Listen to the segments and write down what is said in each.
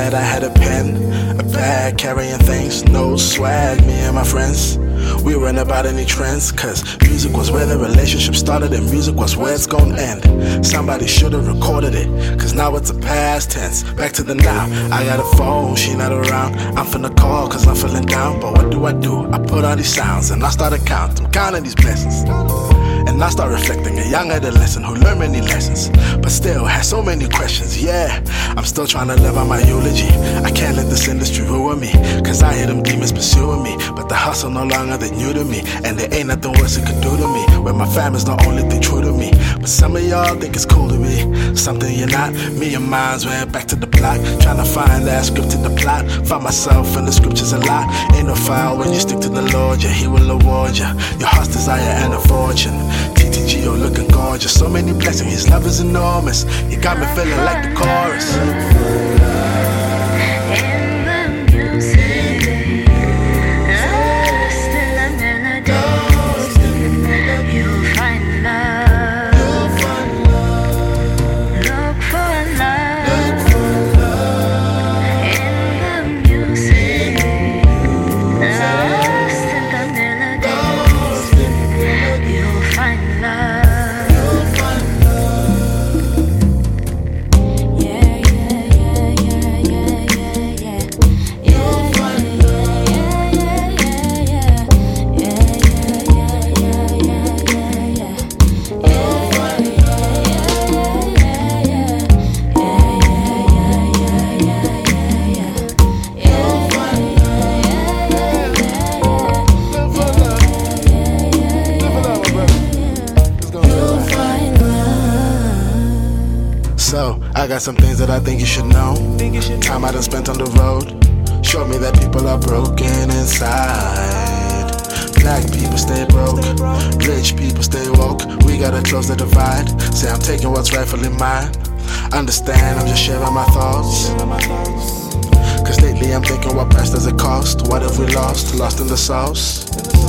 that I had a pen, a bag carrying things, no swag, me and my friends. We weren't about any trends, cause music was where the relationship started and music was where it's gonna end. Somebody should've recorded it, cause now it's a past tense. Back to the now, I got a phone, she not around. I'm finna call cause I'm feeling down, but what do? I put on these sounds and I start to count. I'm counting these blessings. And I start reflecting, a young adolescent who learned many lessons, but still has so many questions. Yeah, I'm still trying to live on my eulogy. I can't let this industry ruin me, cause I hear them demons pursuing me. But the hustle no longer that new to me, and there ain't nothing worse it could do to me. When my family's the only thing true to me. But some of y'all think it's cool to be something you're not. Me and mines went back to the plot, trying to find that script in the plot. Find myself in the scriptures a lot. Ain't no foul when you stick to the Lord, yeah, he will award ya your heart's desire and a fortune. TTGO looking gorgeous, so many blessings, his love is enormous. You got me feeling like the chorus. In the music, lost in the melody, you'll find love. Look for love. In the music, lost in the melody, you'll find love. So, I got some things that I think you should know. Time I done spent on the road showed me that people are broken inside. Black people stay broke, rich people stay woke. We gotta close the divide. Say I'm taking what's rightfully mine. Understand, I'm just sharing my thoughts. Cause lately I'm thinking, what price does it cost? What have we lost? Lost in the sauce.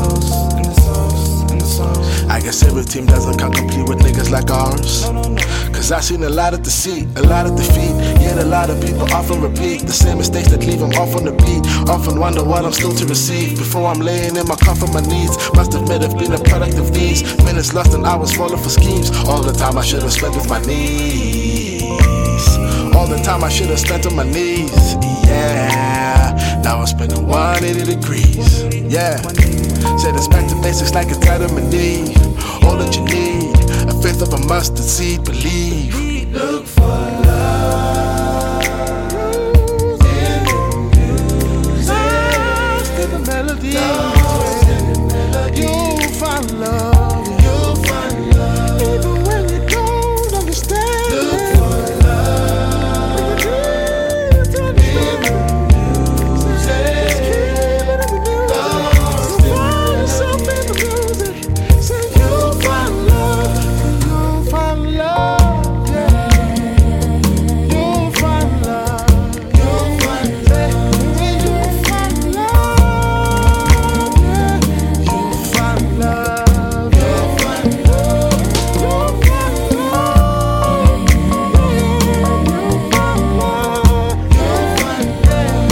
I guess every team doesn't come complete with niggas like ours. Cause I've seen a lot of deceit, a lot of defeat. Yet a lot of people often repeat the same mistakes that leave them off on the beat. Often wonder what I'm still to receive before I'm laying in my coffin, my needs must admit have been a product of these minutes lost and hours falling for schemes. All the time I should have spent with my knees. All the time I should have spent on my knees. Yeah, now I'm spinning 180 degrees. Yeah, said it's back to basics like it's Adam and Eve. All that you need, a faith of a mustard seed, believe. Look for love in the music. Lost in the melody. Lost in the melody. You'll find love. You'll find love. Even when you don't understand. Look for love in the music. Lost in the melody. Say you'll find love. You'll find love. Yeah. You'll find love. You'll find love. You'll find love. Yeah. You'll find love. You'll find love. You'll find love. You'll find love. You'll find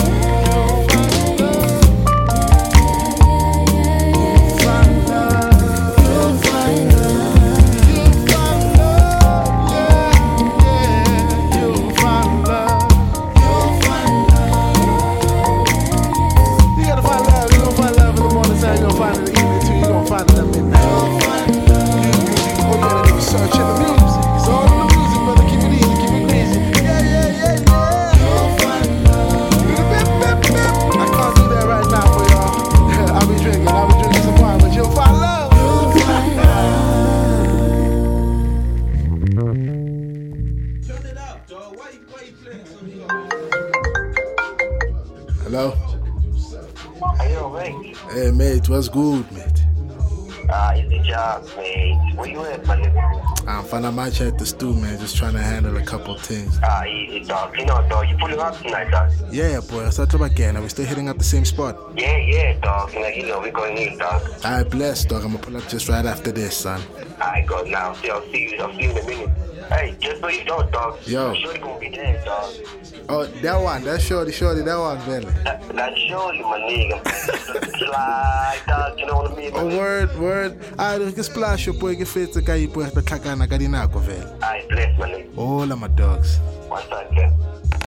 Hello? Hey, yo, mate. Hey, mate, what's good, mate? It's the job, mate. Where you at, my nigga? I'm fine. I'm out here at the stew, man, just trying to handle a couple things. Easy, dog. You know, dog, you pulling up tonight, dog? Yeah, boy, I started up again. Are we still hitting up the same spot? Yeah, dog. You know, we're going in, dog. Alright, bless, dog. I'm gonna pull up just right after this, son. Alright, go now. I'll see you in a minute. Hey, just so you know, dog. Yo. Shorty gonna be there, dog. Oh, that one. That's shorty, that one, man. That's Shorty, my nigga. Slide, dog. You know what I mean? Oh, word. I can splash your boy, get fit to guy, you put the kakana, gadinako, velho. I bless, my nigga. All of my dogs. One second.